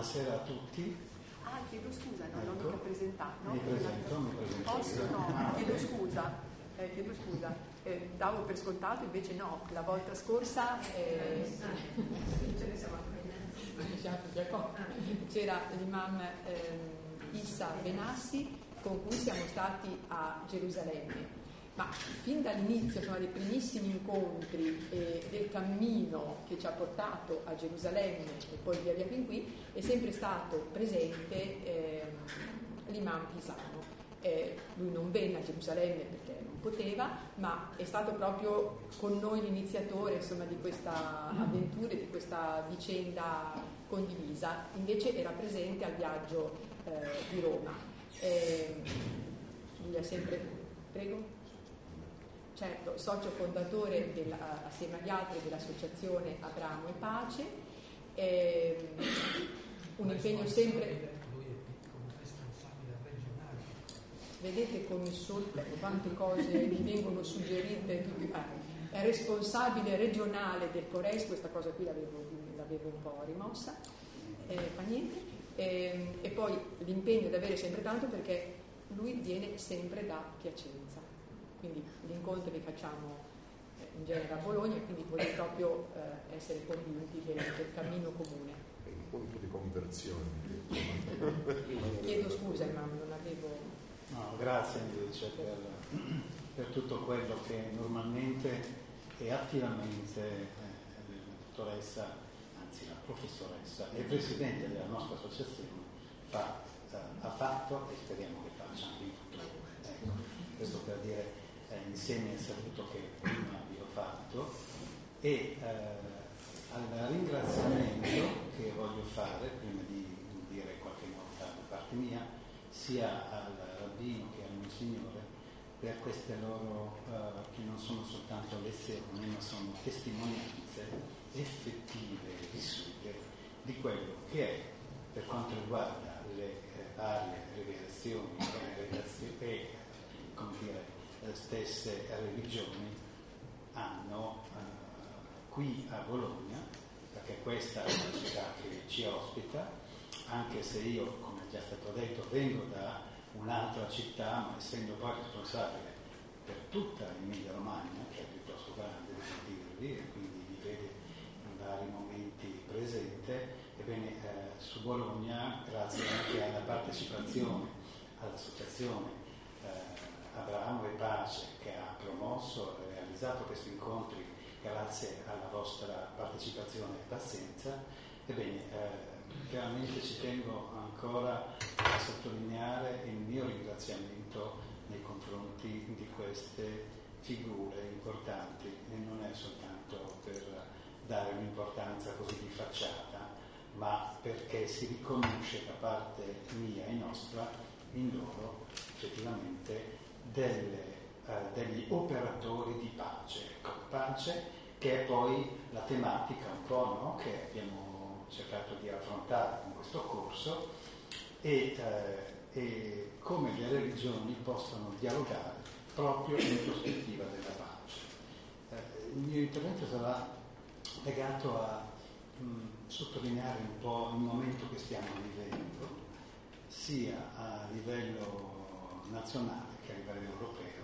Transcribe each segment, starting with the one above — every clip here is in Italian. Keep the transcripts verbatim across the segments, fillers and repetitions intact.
buonasera a tutti. Ah, chiedo scusa, no, ecco. non mi ho presentato. No? Mi presento, mi presento. Posso? No, chiedo scusa, eh, chiedo scusa. Eh, davo per scontato, invece no, la volta scorsa eh, c'era l'imam eh, Issa Benassi con cui siamo stati a Gerusalemme. Ma fin dall'inizio, insomma, dei primissimi incontri e del cammino che ci ha portato a Gerusalemme e poi via via fin qui, è sempre stato presente eh, l'imam Pisano. Eh, lui non venne a Gerusalemme perché non poteva, ma è stato proprio con noi l'iniziatore, insomma, di questa avventura, di questa vicenda condivisa. Invece era presente al viaggio eh, di Roma. Eh, lui ha sempre... Prego? Certo, socio fondatore della, assieme agli altri dell'associazione Abramo e Pace, eh, un impegno sempre... Lui è come responsabile regionale. Vedete come solo quante cose mi vengono suggerite, eh, è responsabile regionale del Cores, questa cosa qui l'avevo, l'avevo un po' rimossa, eh, fa niente, eh, e poi l'impegno ad avere sempre tanto perché lui viene sempre da Piacenza. Quindi gli incontri li facciamo eh, in genere a Bologna, quindi vuole proprio eh, essere convinti del, del cammino comune. È un punto di conversione. Chiedo scusa, ma non avevo... No, grazie invece per, per tutto quello che normalmente e attivamente eh, la dottoressa, anzi la professoressa e presidente della nostra associazione fa, eh, ha fatto e speriamo che faccia anche in futuro. Ecco, questo per dire Eh, insieme al saluto che prima vi ho fatto e eh, al ringraziamento che voglio fare prima di dire qualche nota da parte mia sia al rabbino che al Monsignore per queste loro eh, che non sono soltanto lezioni ma sono testimonianze effettive e vissute di quello che è per quanto riguarda le eh, varie rivelazioni e, e come dire le stesse religioni hanno eh, qui a Bologna, perché questa è una città che ci ospita, anche se io, come è già stato detto, vengo da un'altra città, ma essendo poi responsabile per tutta l'Emilia Romagna, che è piuttosto grande, devo dirvi, e quindi vi vede in vari momenti presente, ebbene eh, su Bologna, grazie anche alla partecipazione all'associazione eh, Abramo e Pace che ha promosso e realizzato questi incontri grazie alla vostra partecipazione e pazienza, ebbene eh, chiaramente ci tengo ancora a sottolineare il mio ringraziamento nei confronti di queste figure importanti e non è soltanto per dare un'importanza così di facciata, ma perché si riconosce da parte mia e nostra in loro effettivamente delle, eh, degli operatori di pace, ecco, pace che è poi la tematica un po' no, che abbiamo cercato di affrontare con questo corso e, eh, e come le religioni possono dialogare proprio in prospettiva della pace. Eh, il mio intervento sarà legato a mh, sottolineare un po' il momento che stiamo vivendo sia a livello nazionale che a livello europeo,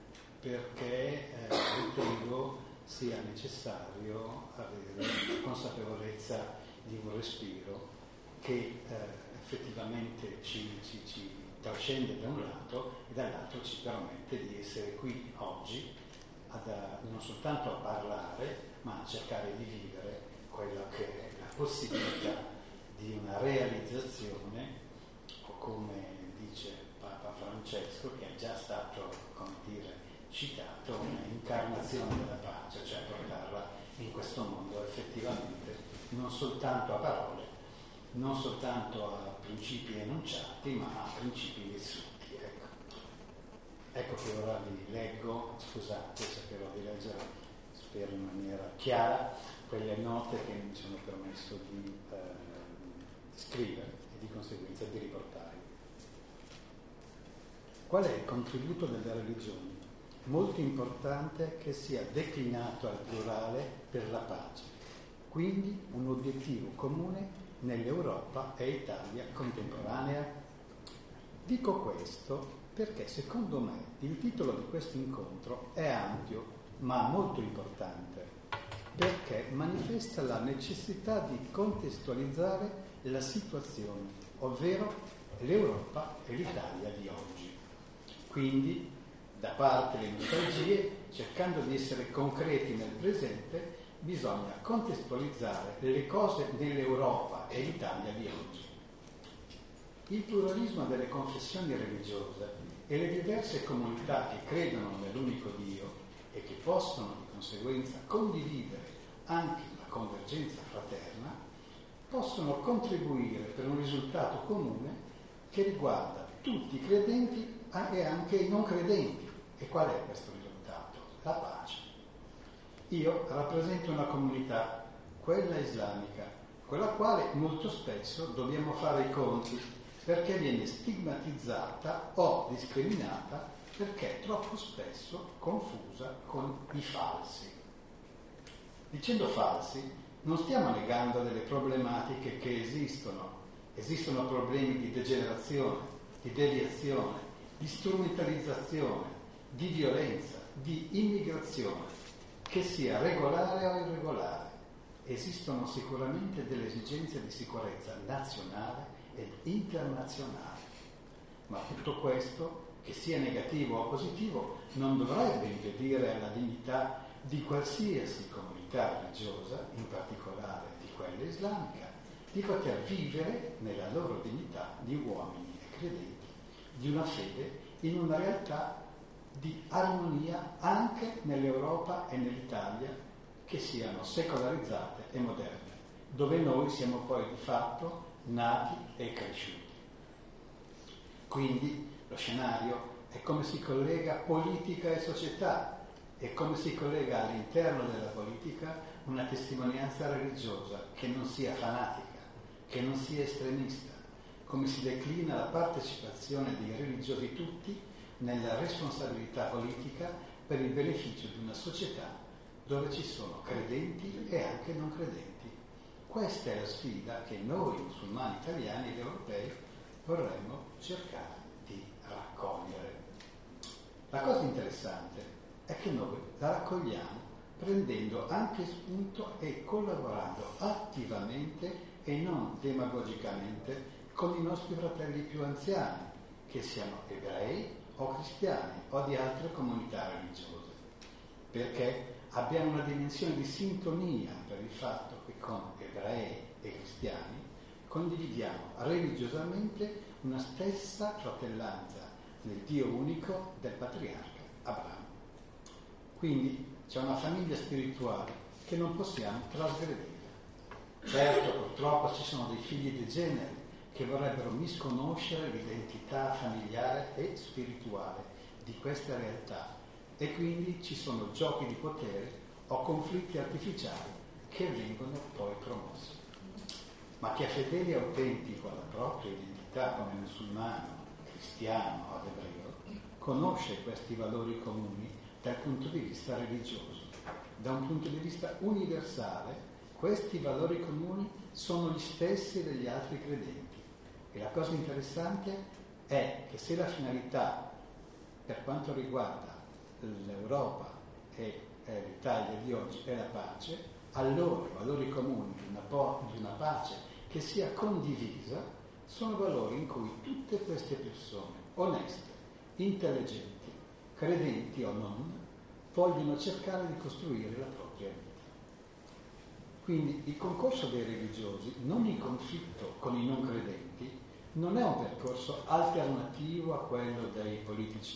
perché eh, ritengo sia necessario avere consapevolezza di un respiro che eh, effettivamente ci, ci, ci trascende da un lato e dall'altro ci permette di essere qui oggi ad, non soltanto a parlare, ma a cercare di vivere quella che è la possibilità di una realizzazione, o come dice Papa Francesco, che è già stato, come dire, citato, un'incarnazione della pace, cioè portarla in questo mondo effettivamente, non soltanto a parole, non soltanto a principi enunciati, ma a principi vissuti. Ecco, ecco che ora vi leggo, scusate, cercherò di leggere, spero in maniera chiara, quelle note che mi sono permesso di eh, scrivere e di conseguenza di riportare. Qual è il contributo delle religioni? Molto importante che sia declinato al plurale per la pace, quindi un obiettivo comune nell'Europa e Italia contemporanea? Dico questo perché secondo me il titolo di questo incontro è ampio ma molto importante, perché manifesta la necessità di contestualizzare la situazione, ovvero l'Europa e l'Italia di oggi. Quindi, da parte delle nostalgie, cercando di essere concreti nel presente, bisogna contestualizzare le cose nell'Europa e l'Italia di oggi. Il pluralismo delle confessioni religiose e le diverse comunità che credono nell'unico Dio e che possono di conseguenza condividere anche la convergenza fraterna, possono contribuire per un risultato comune che riguarda tutti i credenti e anche i non credenti. E qual è questo risultato? La pace. Io rappresento una comunità, quella islamica, con la quale molto spesso dobbiamo fare i conti, perché viene stigmatizzata o discriminata perché troppo spesso confusa con i falsi. Dicendo falsi, non stiamo negando delle problematiche che esistono. Esistono problemi di degenerazione, di deviazione, di strumentalizzazione, di violenza, di immigrazione, che sia regolare o irregolare. Esistono sicuramente delle esigenze di sicurezza nazionale ed internazionale. Ma tutto questo, che sia negativo o positivo, non dovrebbe impedire alla dignità di qualsiasi comunità religiosa, in particolare di quella islamica, di poter vivere nella loro dignità di uomini e credenti, di una fede in una realtà di armonia anche nell'Europa e nell'Italia, che siano secolarizzate e moderne, dove noi siamo poi di fatto nati e cresciuti. Quindi lo scenario è come si collega politica e società, e come si collega all'interno della politica una testimonianza religiosa che non sia fanatica, che non sia estremista, come si declina la partecipazione dei religiosi tutti nella responsabilità politica per il beneficio di una società dove ci sono credenti e anche non credenti. Questa è la sfida che noi musulmani italiani ed europei vorremmo cercare di raccogliere. La cosa interessante è che noi la raccogliamo prendendo anche spunto e collaborando attivamente e non demagogicamente con i nostri fratelli più anziani, che siano ebrei o cristiani o di altre comunità religiose, perché abbiamo una dimensione di sintonia per il fatto che con ebrei e cristiani condividiamo religiosamente una stessa fratellanza nel Dio unico del patriarca Abramo. Quindi c'è una famiglia spirituale che non possiamo trasgredire. Certo, purtroppo ci sono dei figli degeneri che vorrebbero misconoscere l'identità familiare e spirituale di questa realtà, e quindi ci sono giochi di potere o conflitti artificiali che vengono poi promossi. Ma chi è fedele e autentico alla propria identità come musulmano, cristiano o ebreo, conosce questi valori comuni dal punto di vista religioso. Da un punto di vista universale, questi valori comuni sono gli stessi degli altri credenti. E la cosa interessante è che se la finalità per quanto riguarda l'Europa e l'Italia di oggi è la pace, allora i valori comuni di una, po- di una pace che sia condivisa sono valori in cui tutte queste persone oneste, intelligenti, credenti o non, vogliono cercare di costruire la propria vita. Quindi il concorso dei religiosi, non in conflitto con i non credenti, non è un percorso alternativo a quello dei politici.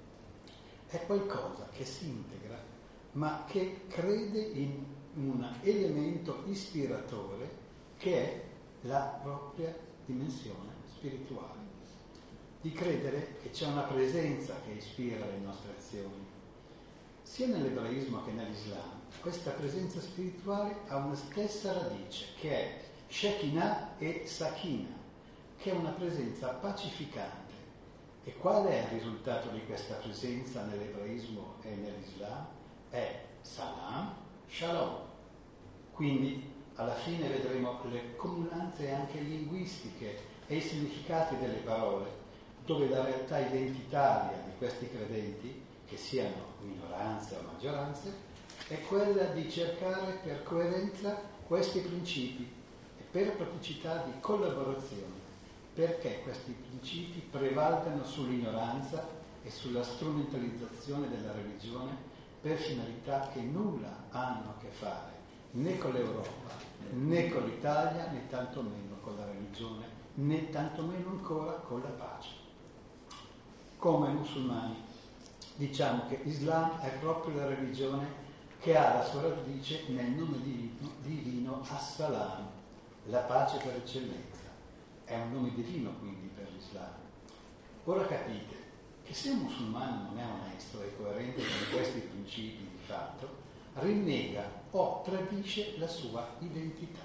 È qualcosa che si integra, ma che crede in un elemento ispiratore che è la propria dimensione spirituale. Di credere che c'è una presenza che ispira le nostre azioni. Sia nell'ebraismo che nell'Islam, questa presenza spirituale ha una stessa radice, che è Shekinah e Sakina, che è una presenza pacificante. E qual è il risultato di questa presenza nell'ebraismo e nell'Islam? È Salam, Shalom. Quindi alla fine vedremo le comunanze anche linguistiche e i significati delle parole, dove la realtà identitaria di questi credenti, che siano minoranze o maggioranze, è quella di cercare per coerenza questi principi e per praticità di collaborazione, perché questi principi prevalgano sull'ignoranza e sulla strumentalizzazione della religione per finalità che nulla hanno a che fare né con l'Europa, né con l'Italia, né tantomeno con la religione, né tantomeno ancora con la pace. Come musulmani diciamo che Islam è proprio la religione che ha la sua radice nel nome divino, divino As-Salam, la pace per eccellenza. È un nome divino quindi per l'Islam. Ora capite che se un musulmano non è onesto e coerente con questi principi di fatto, rinnega o tradisce la sua identità.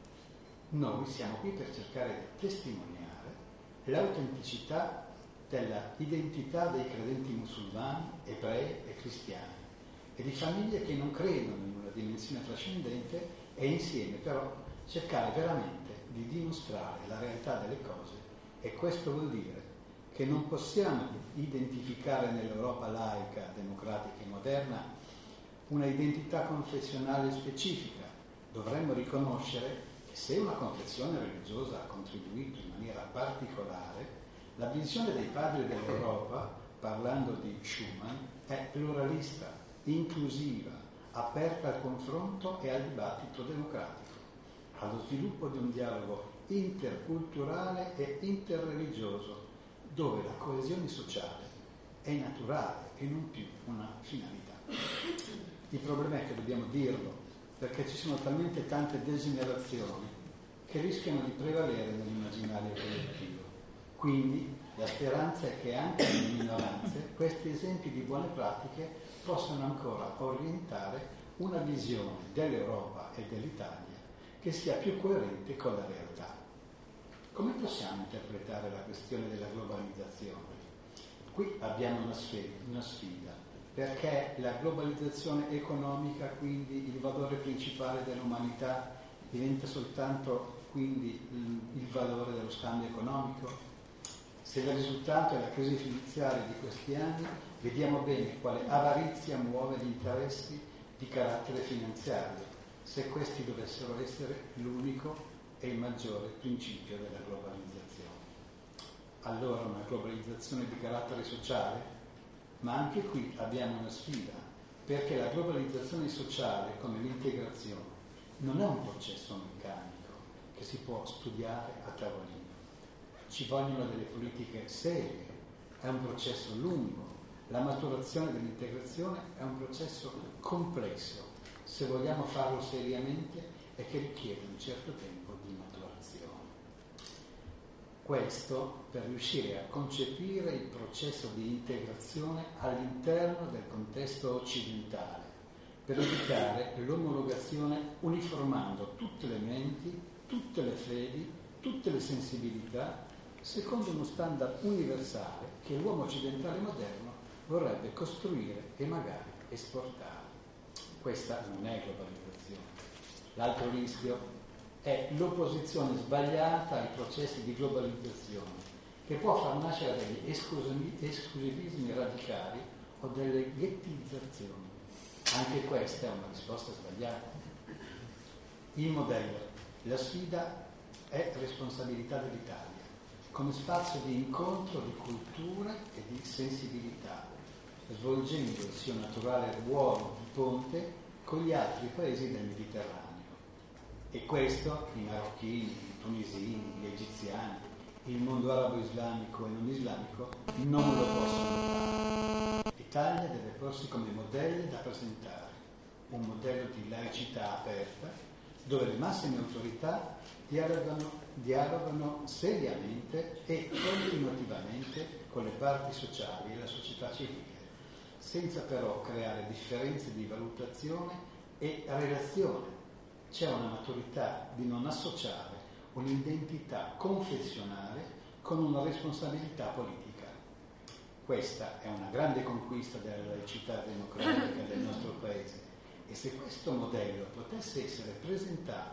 Noi siamo qui per cercare di testimoniare l'autenticità della identità dei credenti musulmani, ebrei e cristiani e di famiglie che non credono in una dimensione trascendente e insieme però cercare veramente di dimostrare la realtà delle cose, e questo vuol dire che non possiamo identificare nell'Europa laica, democratica e moderna una identità confessionale specifica. Dovremmo riconoscere che se una confessione religiosa ha contribuito in maniera particolare, la visione dei padri dell'Europa, parlando di Schuman, è pluralista, inclusiva, aperta al confronto e al dibattito democratico, allo sviluppo di un dialogo interculturale e interreligioso, dove la coesione sociale è naturale e non più una finalità. Il problema è che dobbiamo dirlo, perché ci sono talmente tante degenerazioni che rischiano di prevalere nell'immaginario collettivo. Quindi la speranza è che anche nelle minoranze questi esempi di buone pratiche possano ancora orientare una visione dell'Europa e dell'Italia che sia più coerente con la realtà. Come possiamo interpretare la questione della globalizzazione? Qui abbiamo una sfida, una sfida, perché la globalizzazione economica, quindi il valore principale dell'umanità, diventa soltanto quindi il, il valore dello scambio economico? Se il risultato è la crisi finanziaria di questi anni, vediamo bene quale avarizia muove gli interessi di carattere finanziario, se questi dovessero essere l'unico e il maggiore principio della globalizzazione. Allora una globalizzazione di carattere sociale? Ma anche qui abbiamo una sfida, perché la globalizzazione sociale, come l'integrazione, non è un processo meccanico che si può studiare a tavolino. Ci vogliono delle politiche serie, è un processo lungo, la maturazione dell'integrazione è un processo complesso, se vogliamo farlo seriamente, e che richiede un certo tempo di maturazione. Questo per riuscire a concepire il processo di integrazione all'interno del contesto occidentale, per evitare l'omologazione uniformando tutte le menti, tutte le fedi, tutte le sensibilità, secondo uno standard universale che l'uomo occidentale moderno vorrebbe costruire e magari esportare. Questa non è globalizzazione. L'altro rischio è l'opposizione sbagliata ai processi di globalizzazione, che può far nascere degli esclusivismi radicali o delle ghettizzazioni. Anche questa è una risposta sbagliata. Il modello, la sfida è responsabilità dell'Italia, come spazio di incontro di culture e di sensibilità, svolgendo il suo naturale ruolo di ponte con gli altri paesi del Mediterraneo. E questo i marocchini, i tunisini, gli egiziani, il mondo arabo-islamico e non islamico non lo possono fare. L'Italia deve porsi come modello da presentare, un modello di laicità aperta, dove le massime autorità dialogano, dialogano seriamente e continuativamente con le parti sociali e la società civile, senza però creare differenze di valutazione e relazione. C'è una maturità di non associare un'identità confessionale con una responsabilità politica. Questa è una grande conquista della laicità democratica del nostro Paese, e se questo modello potesse essere presentato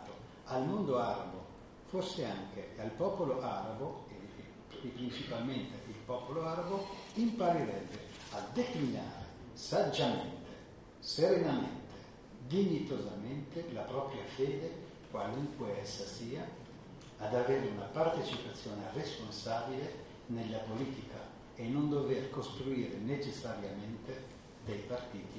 al mondo arabo, forse anche al popolo arabo, e, e principalmente il popolo arabo, imparirebbe a declinare saggiamente, serenamente, dignitosamente la propria fede, qualunque essa sia, ad avere una partecipazione responsabile nella politica e non dover costruire necessariamente dei partiti